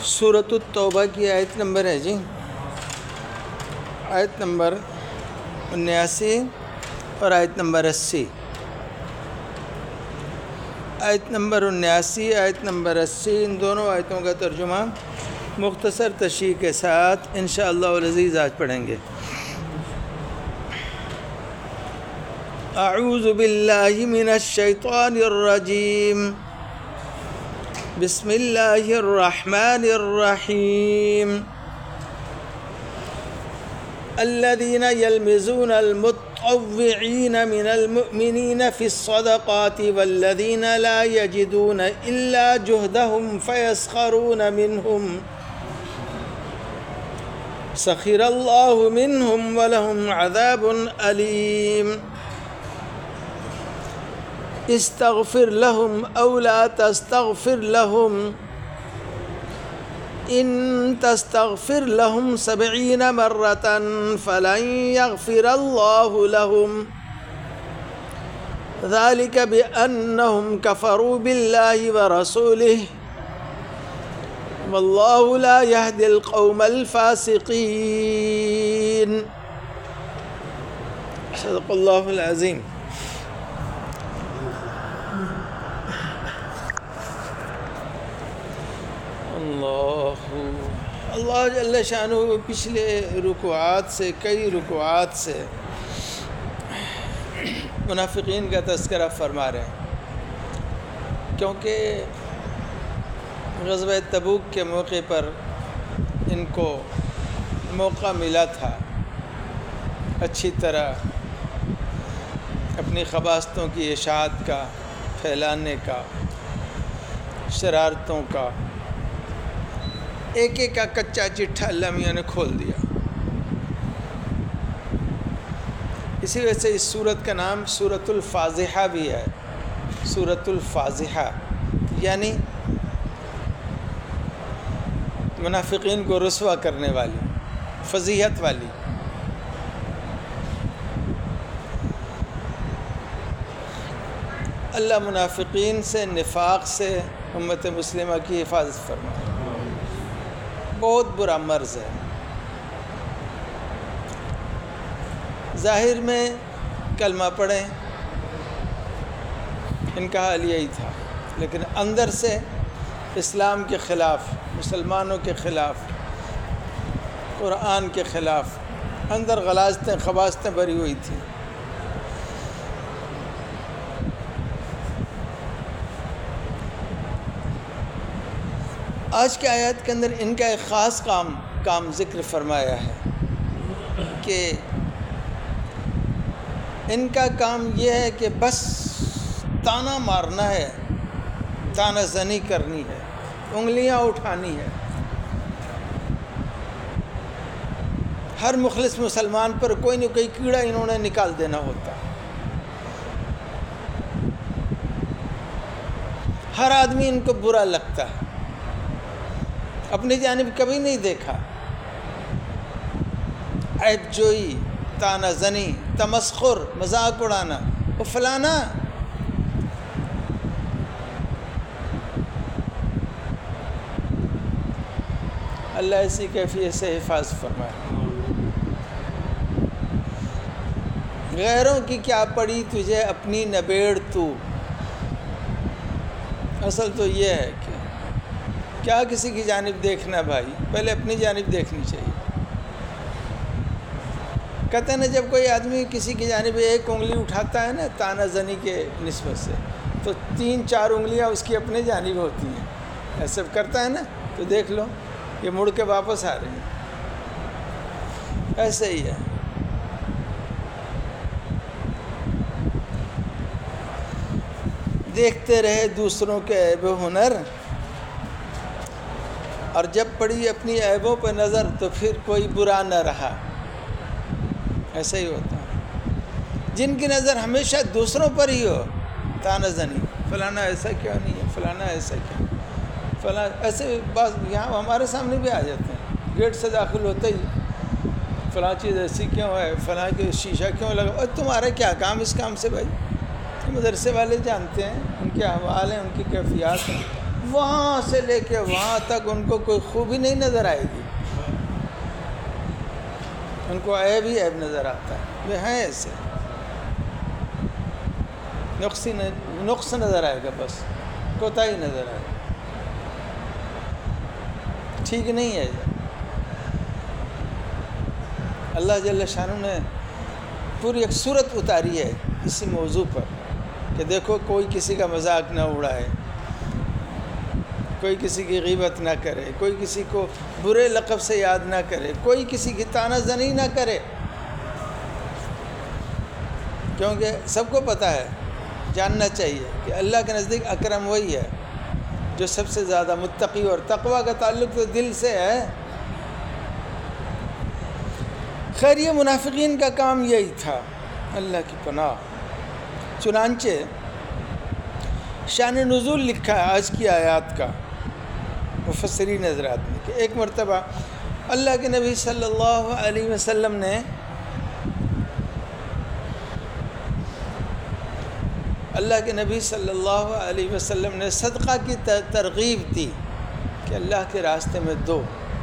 سورۃ التوبہ کی آیت نمبر ہے جی، آیت نمبر 79 اور آیت نمبر 80۔ آیت نمبر 79 آیت نمبر 80 ان دونوں آیتوں کا ترجمہ مختصر تشریح کے ساتھ انشاءاللہ العزیز آج پڑھیں گے۔ اعوذ باللہ من الشیطان الرجیم، بسم اللہ الرحمن الرحیم۔ الذین یلمزون المتطوعین من المؤمنین فی الصدقات والذین لا یجدون الا جہدہم فیسخرون منہم سخر اللہ منہم ولہم عذاب علیم۔ استغفر لهم او لا تستغفر لهم ان تستغفر لهم 70 مرة فلن يغفر الله لهم ذلك بأنهم كفروا بالله ورسوله والله لا يهدي القوم الفاسقين۔ صدق اللہ العظیم۔ اللہ جل شانہ پچھلے رکوعات سے کئی رکوعات سے منافقین کا تذکرہ فرما رہے ہیں، کیونکہ غزوہ تبوک کے موقع پر ان کو موقع ملا تھا اچھی طرح اپنی خباثتوں کی اشاعت کا، پھیلانے کا، شرارتوں کا، ایک ایک کا کچا چٹھا اللہ میاں نے کھول دیا۔ اسی وجہ سے اس سورت کا نام سورۃ الفاضحہ بھی ہے، سورۃ الفاضحہ، یعنی منافقین کو رسوا کرنے والی، فضیحت والی۔ اللہ منافقین سے، نفاق سے امت مسلمہ کی حفاظت فرمائے۔ بہت برا مرض ہے، ظاہر میں کلمہ پڑھیں ان کا حال یہی تھا، لیکن اندر سے اسلام کے خلاف، مسلمانوں کے خلاف، قرآن کے خلاف اندر غلاظتیں، خباثتیں بھری ہوئی تھیں۔ آج کے آیات کے اندر ان کا ایک خاص کام ذکر فرمایا ہے کہ ان کا کام یہ ہے کہ بس تانا مارنا ہے، تانا زنی کرنی ہے، انگلیاں اٹھانی ہے، ہر مخلص مسلمان پر کوئی نہ کوئی کیڑا انہوں نے نکال دینا ہوتا، ہر آدمی ان کو برا لگتا ہے، اپنی جانب کبھی نہیں دیکھا، عیب جوئی، تانا زنی، تمسخر، مذاق اڑانا، وہ فلانا۔ اللہ اسی کیفیت سے حفاظت فرمائے۔ غیروں کی کیا پڑی تجھے اپنی نبیڑ تو، اصل تو یہ ہے کہ کیا کسی کی جانب دیکھنا بھائی، پہلے اپنی جانب دیکھنی چاہیے۔ کہتے ہیں نا جب کوئی آدمی کسی کی جانب ایک انگلی اٹھاتا ہے نا تانا زنی کے نسبت سے، تو 3-4 انگلیاں اس کی اپنی جانب ہوتی ہیں، ایسا کرتا ہے نا، تو دیکھ لو یہ مڑ کے واپس آ رہے ہیں۔ ایسے ہی ہے، دیکھتے رہے دوسروں کے عیب و ہنر، اور جب پڑی اپنی عیبوں پہ نظر تو پھر کوئی برا نہ رہا۔ ایسا ہی ہوتا ہے، جن کی نظر ہمیشہ دوسروں پر ہی ہو، تانا زنی، فلانا ایسا کیوں نہیں ہے، فلانا ایسا کیوں، فلاں ایسے بعض یہاں ہمارے سامنے بھی آ جاتے ہیں، گیٹ سے داخل ہوتے ہی فلاں چیز ایسی کیوں ہے، فلاں کے شیشہ کیوں لگا، اور تمہارا کیا کام اس کام سے بھائی؟ مدرسے والے جانتے ہیں، ان کے احوال ہیں، ان کی کیفیات ہیں، وہاں سے لے کے وہاں تک ان کو کوئی خوبی نہیں نظر آئے گی، ان کو عیب ہی عیب نظر آتا ہے، وہ ہیں ایسے، نقص نظر آئے گا، بس کوتاہی نظر آئے گا، ٹھیک نہیں ہے یہ۔ اللہ جل شانہ نے پوری ایک صورت اتاری ہے اسی موضوع پر کہ دیکھو کوئی کسی کا مذاق نہ اڑائے، کوئی کسی کی غیبت نہ کرے، کوئی کسی کو برے لقب سے یاد نہ کرے، کوئی کسی کی طعنہ زنی نہ کرے، کیونکہ سب کو پتہ ہے، جاننا چاہیے کہ اللہ کے نزدیک اکرم وہی ہے جو سب سے زیادہ متقی، اور تقویٰ کا تعلق تو دل سے ہے۔ خیر یہ منافقین کا کام یہی تھا، اللہ کی پناہ۔ چنانچہ شان نزول لکھا ہے آج کی آیات کا مفسرین حضرات نے کہ ایک مرتبہ اللہ کے نبی صلی اللہ علیہ وسلم نے صدقہ کی ترغیب دی کہ اللہ کے راستے میں دو،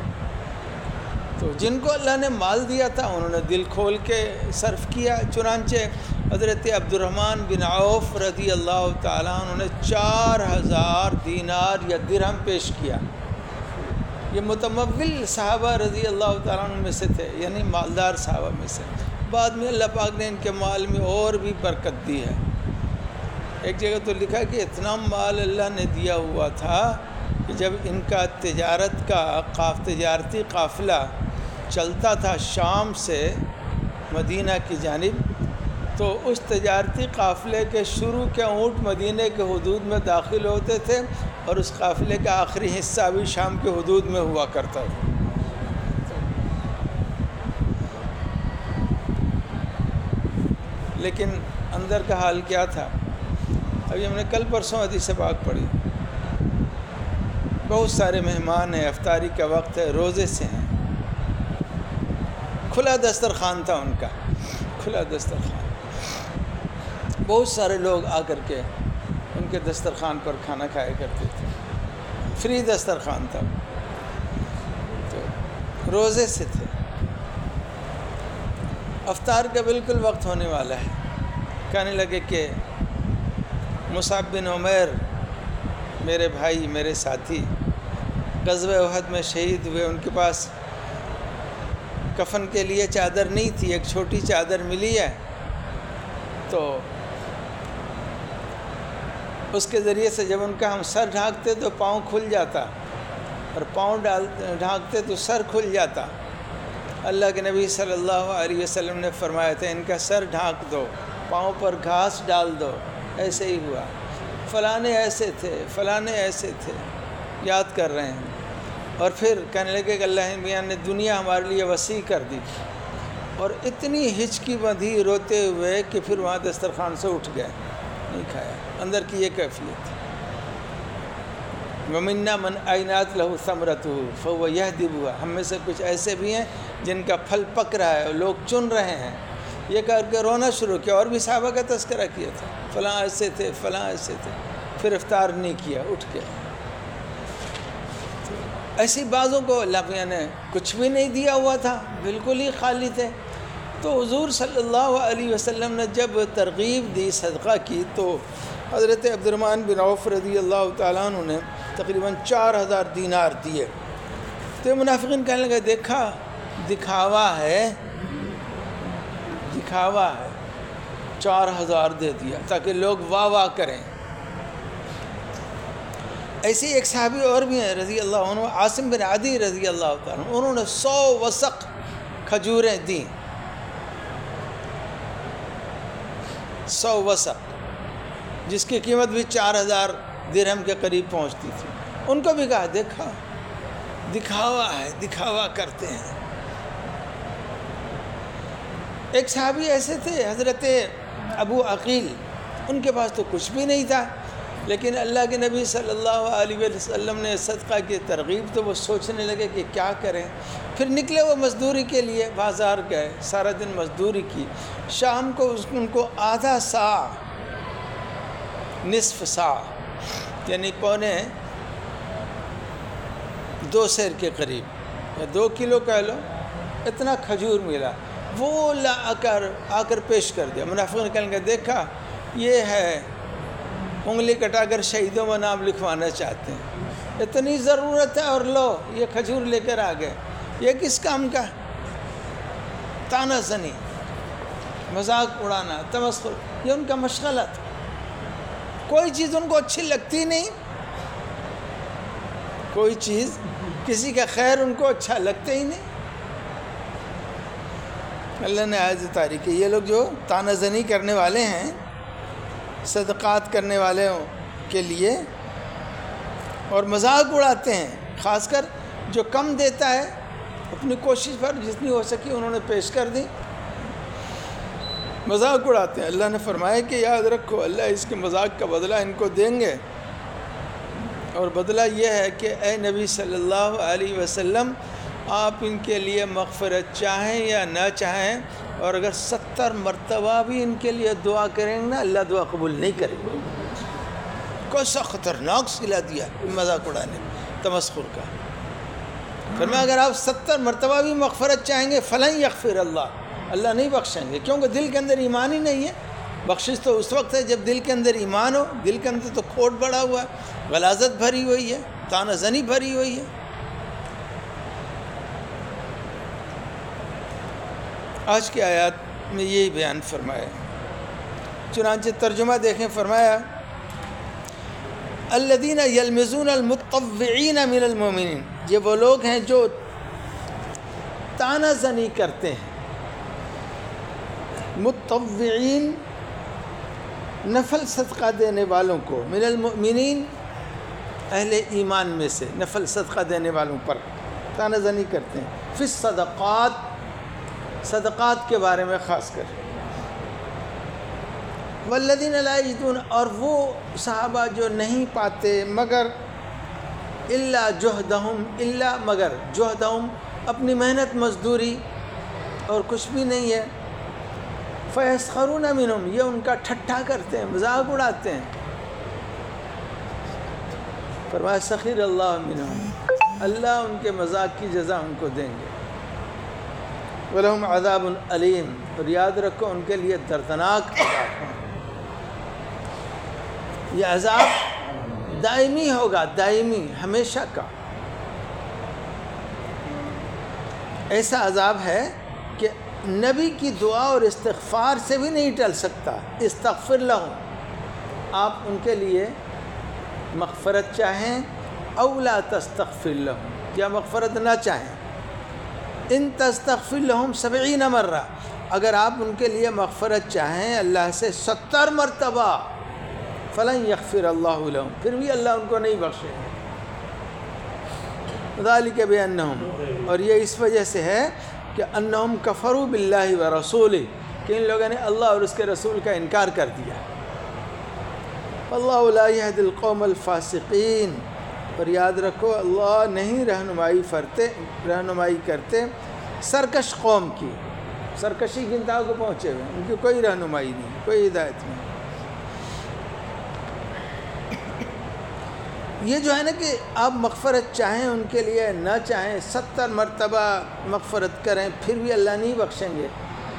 تو جن کو اللہ نے مال دیا تھا انہوں نے دل کھول کے صرف کیا۔ چنانچہ حضرت عبد الرحمن بن عوف رضی اللہ تعالیٰ عنہ نے 4000 دینار یا درہم پیش کیا۔ یہ متمول صحابہ رضی اللہ تعالیٰ عنہ میں سے تھے، یعنی مالدار صحابہ میں سے۔ بعد میں اللہ پاک نے ان کے مال میں اور بھی برکت دی ہے۔ ایک جگہ تو لکھا کہ اتنا مال اللہ نے دیا ہوا تھا کہ جب ان کا تجارتی قافلہ چلتا تھا شام سے مدینہ کی جانب، تو اس تجارتی قافلے کے شروع کے اونٹ مدینہ کے حدود میں داخل ہوتے تھے، اور اس قافلے کا آخری حصہ بھی شام کے حدود میں ہوا کرتا تھا۔ لیکن اندر کا حال کیا تھا؟ ابھی ہم نے کل پرسوں حدیث پاک پڑھی، بہت سارے مہمان ہیں، افطاری کا وقت ہے، روزے سے ہیں، کھلا دسترخوان تھا ان کا، کھلا دسترخوان، بہت سارے لوگ آ کر کے ان کے دسترخوان پر کھانا کھایا کرتے تھے، فری دسترخوان تھا، تو روزے سے تھے، افطار کا بالکل وقت ہونے والا ہے۔ کہنے لگے کہ مصعب بن عمیر میرے بھائی، میرے ساتھی، غزوہ احد میں شہید ہوئے، ان کے پاس کفن کے لیے چادر نہیں تھی، ایک چھوٹی چادر ملی ہے، تو اس کے ذریعے سے جب ان کا ہم سر ڈھانکتے تو پاؤں کھل جاتا، اور پاؤں ڈھانکتے تو سر کھل جاتا۔ اللہ کے نبی صلی اللہ علیہ وسلم نے فرمایا تھا ان کا سر ڈھانک دو، پاؤں پر گھاس ڈال دو۔ ایسے ہی ہوا، فلانے ایسے تھے، فلانے ایسے تھے، یاد کر رہے ہیں۔ اور پھر کہنے لگے کہ اللہ میاں نے دنیا ہمارے لیے وسیع کر دی، اور اتنی ہچکی بندھی روتے ہوئے کہ پھر وہاں دسترخوان سے اٹھ گئے، نہیں کھایا۔ اندر کی یہ کیفیت ہے۔ وَمِنَّا مَنْ أَعْنَتْ لَهُ ثَمْرَتُهُ فَهُوَ يَهْدِبُهَا، ہم میں سے کچھ ایسے بھی ہیں جن کا پھل پک رہا ہے اور لوگ چن رہے ہیں۔ یہ کر کے رونا شروع کیا، اور بھی صحابہ کا تذکرہ کیا تھا، فلاں ایسے تھے، فلاں ایسے تھے، پھر افطار نہیں کیا، اٹھ گیا۔ ایسی بعضوں کو اللہ میاں نے کچھ بھی نہیں دیا ہوا تھا، بالکل ہی خالی تھے۔ تو حضور صلی اللہ علیہ وسلم نے جب ترغیب دی صدقہ کی، تو حضرت عبد الرحمن بن عوف رضی اللہ تعالیٰ عنہ نے تقریباً 4000 دینار دیے۔ تو یہ منافقین کہنے لگے دیکھا، دکھاوا ہے، دکھاوا ہے، 4000 دے دیا تاکہ لوگ واہ واہ کریں۔ ایسے ایک صحابی اور بھی ہیں رضی اللہ عنہ، عاصم بن عدی رضی اللہ تعالیٰ عنہ، انہوں نے 100 وسق کھجوریں دیں، 100 وسق، جس کی قیمت بھی 4000 درہم کے قریب پہنچتی تھی۔ ان کو بھی کہا دیکھا، دکھاوا ہے، دکھاوا کرتے ہیں۔ ایک صحابی ایسے تھے حضرت ابو عقیل، ان کے پاس تو کچھ بھی نہیں تھا، لیکن اللہ کے نبی صلی اللہ علیہ وسلم نے صدقہ کی ترغیب، تو وہ سوچنے لگے کہ کیا کریں۔ پھر نکلے وہ مزدوری کے لیے، بازار گئے، سارا دن مزدوری کی، شام کو ان کو آدھا سا، نصف سا، یعنی پونے 2 سیر کے قریب یا 2 کلو کہہ لو، اتنا کھجور ملا، وہ لا آ کر پیش کر دیا۔ منافقین کہنے کہ دیکھا یہ ہے، انگلی کٹا کر شہیدوں میں نام لکھوانا چاہتے ہیں، اتنی ضرورت ہے اور لو یہ کھجور لے کر آ گئے۔ یہ کس کام کا؟ طعنہ زنی، مذاق اڑانا، تمسخر، یہ ان کا مشغلہ تھا۔ کوئی چیز ان کو اچھی لگتی نہیں، کوئی چیز کسی کا خیر ان کو اچھا لگتا ہی نہیں۔ اللہ نے آیت اتاری کہ یہ لوگ جو طعنہ زنی کرنے والے ہیں صدقات کرنے والوں کے لیے اور مذاق اڑاتے ہیں، خاص کر جو کم دیتا ہے اپنی کوشش پر جتنی ہو سکی انہوں نے پیش کر دی، مذاق اڑاتے ہیں۔ اللہ نے فرمایا کہ یاد رکھو اللہ اس کے مذاق کا بدلہ ان کو دیں گے، اور بدلہ یہ ہے کہ اے نبی صلی اللہ علیہ وسلم آپ ان کے لیے مغفرت چاہیں یا نہ چاہیں، اور اگر 70 مرتبہ بھی ان کے لیے دعا کریں گے نا اللہ دعا قبول نہیں کرے گا۔ کوسا خطرناک صلہ دیا مذاق اڑانے تمسخر کا۔ فرمایا اگر آپ 70 مرتبہ بھی مغفرت چاہیں گے فلن یغفر اللہ نہیں بخشیں گے، کیونکہ دل کے اندر ایمان ہی نہیں ہے۔ بخشش تو اس وقت ہے جب دل کے اندر ایمان ہو، دل کے اندر تو کھوٹ بڑا ہوا ہے، غلاظت بھری ہوئی ہے، طعنہ زنی بھری ہوئی ہے۔ آج کی آیات میں یہی بیان فرمایا، چنانچہ ترجمہ دیکھیں، فرمایا الذین یلمزون المتطوعین من المؤمنین، یہ وہ لوگ ہیں جو طعنہ زنی کرتے ہیں۔ متطوعین نفل صدقہ دینے والوں کو، من المؤمنین اہل ایمان میں سے نفل صدقہ دینے والوں پر طعنہ زنی کرتے ہیں، فی الصدقات صدقات کے بارے میں خاص کر، والذین لا یجدون اور وہ صحابہ جو نہیں پاتے مگر الا جہدہم، الا مگر جہدہم اپنی محنت مزدوری اور کچھ بھی نہیں ہے، فیسخرون منہم یہ ان کا ٹھٹھا کرتے ہیں، مذاق اڑاتے ہیں۔ فرمایا سخر اللہ منہم، اللہ ان کے مذاق کی جزا ان کو دیں گے۔ وَلَهُمْ عَذَابٌ علیم، اور یاد رکھو ان کے لیے دردناک عذاب ہے۔ یہ عذاب دائمی ہوگا، دائمی، ہمیشہ کا ایسا عذاب ہے کہ نبی کی دعا اور استغفار سے بھی نہیں ٹل سکتا۔ استغفر لہم، آپ ان کے لیے مغفرت چاہیں، او لا تستغفر لہم، یا مغفرت نہ چاہیں، ان تستغفر لہم 70 مرہ، اگر آپ ان کے لیے مغفرت چاہیں اللہ سے 70 مرتبہ، فلن یغفر اللہ لہم، پھر بھی اللہ ان کو نہیں بخشے گا۔ ذالک بانہم، اور یہ اس وجہ سے ہے کہ انہم کفروا باللہ ورسولہ، کہ ان لوگوں نے اللہ اور اس کے رسول کا انکار کر دیا۔ واللہ لا یہدی القوم الفاسقین، اور یاد رکھو اللہ نہیں رہنمائی کرتے سرکش قوم کی، سرکشی کی انتہا کو پہنچے ہوئے، ان کی کوئی رہنمائی نہیں، کوئی ہدایت نہیں۔ یہ جو ہے نا کہ آپ مغفرت چاہیں ان کے لیے، نہ چاہیں 70 مرتبہ مغفرت کریں پھر بھی اللہ نہیں بخشیں گے۔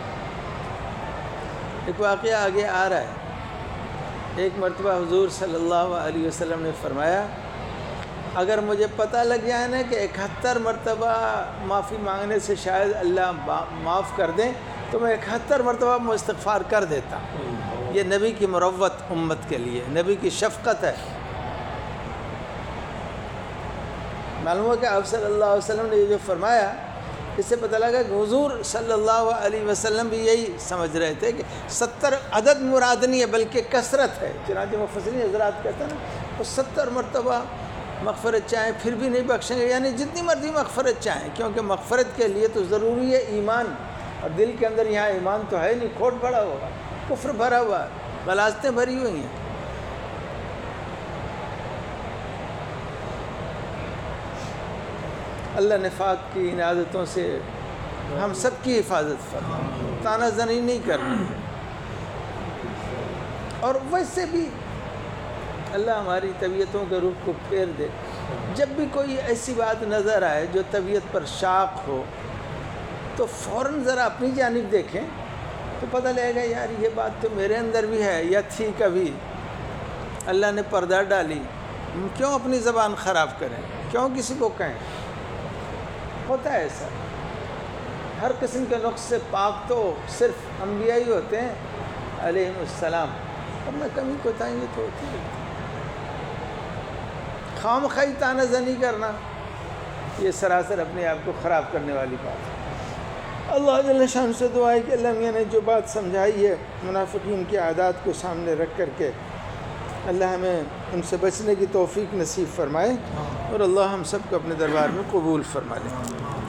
ایک واقعہ آگے آ رہا ہے، ایک مرتبہ حضور صلی اللہ علیہ وسلم نے فرمایا اگر مجھے پتہ لگ جائے نا کہ 71 مرتبہ معافی مانگنے سے شاید اللہ معاف کر دیں تو میں 71 مرتبہ استغفار کر دیتا۔ یہ نبی کی مروت امت کے لیے، نبی کی شفقت ہے۔ معلوم ہو کہ آپ صلی اللہ علیہ وسلم نے یہ جو فرمایا، اس سے پتہ لگا کہ حضور صلی اللہ علیہ وسلم بھی یہی سمجھ رہے تھے کہ 70 عدد مراد نہیں ہے بلکہ کثرت ہے۔ چنانچہ مفسرین حضرات کہتے ہیں نا وہ 70 مرتبہ مغفرت چاہیں پھر بھی نہیں بخشیں گے، یعنی جتنی مرضی مغفرت چاہیں، کیونکہ مغفرت کے لیے تو ضروری ہے ایمان، اور دل کے اندر یہاں ایمان تو ہے نہیں، کھوٹ بھرا ہوا، کفر بھرا ہوا، غلاظتیں بھری ہوئی ہیں۔ اللہ نفاق کی ان عادتوں سے ہم سب کی حفاظت فرمائے، طعنہ زنی نہیں کرنی، اور ویسے بھی اللہ ہماری طبیعتوں کے رخ کو پھیر دے۔ جب بھی کوئی ایسی بات نظر آئے جو طبیعت پر شاق ہو تو فوراً ذرا اپنی جانب دیکھیں تو پتہ لگے گا یار یہ بات تو میرے اندر بھی ہے یا تھی کبھی، اللہ نے پردہ ڈالی، کیوں اپنی زبان خراب کریں، کیوں کسی کو کہیں؟ ہوتا ہے ایسا، ہر قسم کے نقص سے پاک تو صرف انبیاء ہی ہوتے ہیں علیہم السلام، اور میں کمی کوتاہی تو ہوتی ہے۔ خام خواہی تانہ زنی کرنا یہ سراسر اپنے آپ کو خراب کرنے والی بات ہے۔ اللہ جل شان سے دعا ہے کہ اللہ میاں نے جو بات سمجھائی ہے منافقین کی عادات کو سامنے رکھ کر کے اللہ ہمیں ان سے بچنے کی توفیق نصیب فرمائے، اور اللہ ہم سب کو اپنے دربار میں قبول فرما لے۔